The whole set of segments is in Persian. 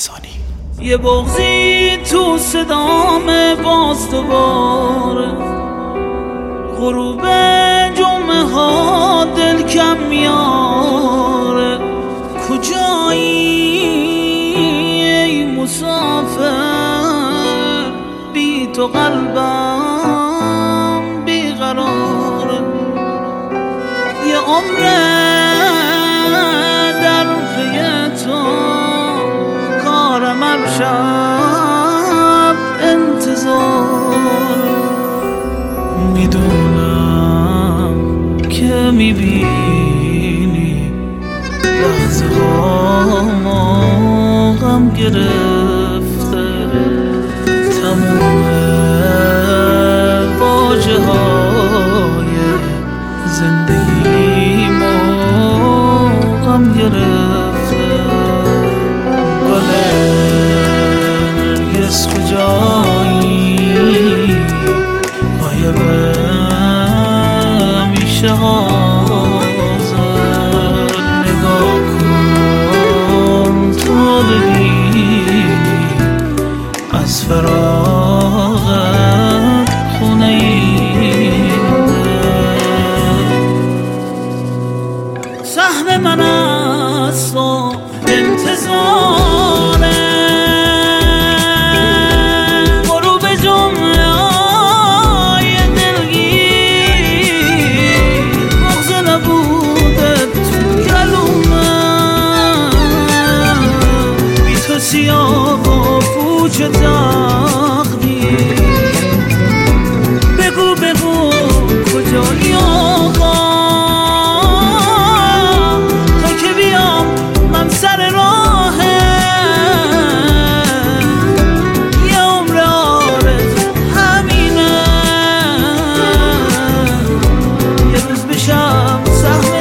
رمضانی. یه بغضی تو صدام باز دوباره، غروب جمعه ها دل کم میاره. کجایی ای مسافر، بی تو قلبم بیقراره. یه عمره در پی تو، کارم هر شب انتظار. میدونم که میبینی لحظه ها غم گرفته، تموم واجه های زندگی ما غم گرفته. گل نرگس کجایی، غایب میشه حاضر. نگاه کن تو ببینی از فراغت خونه سهم من است و انتظاره. غروب جمعه های دلگیر، بغض نبوده تو گلومم. بی تو سیاه و پوچ تقدیر. بگو بگو کجایی آقا، سر راه یه عمر آرزو همینه. یه روز بشم سهم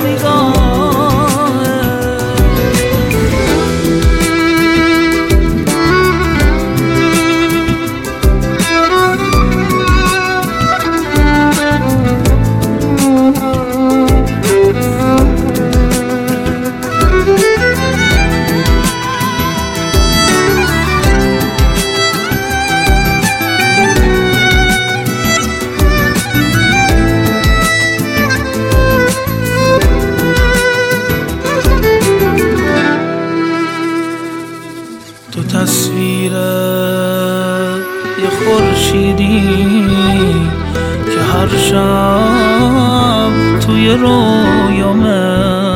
تو تصویر یه خورشیدی که هر شب توی رویامه.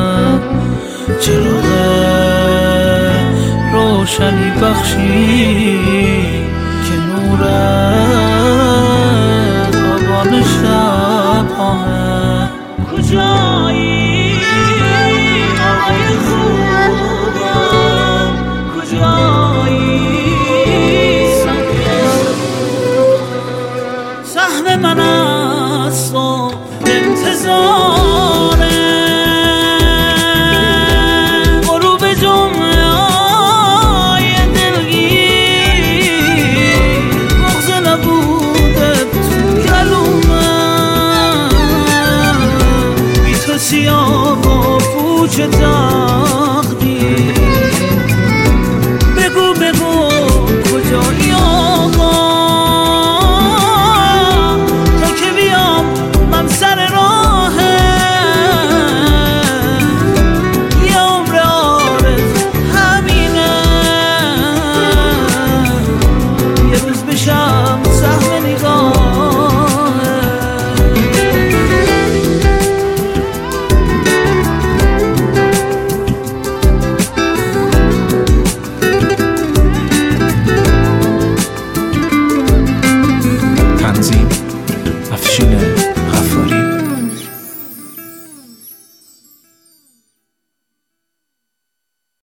چراغ روشنی بخشی که نور آبان شب همه. کجا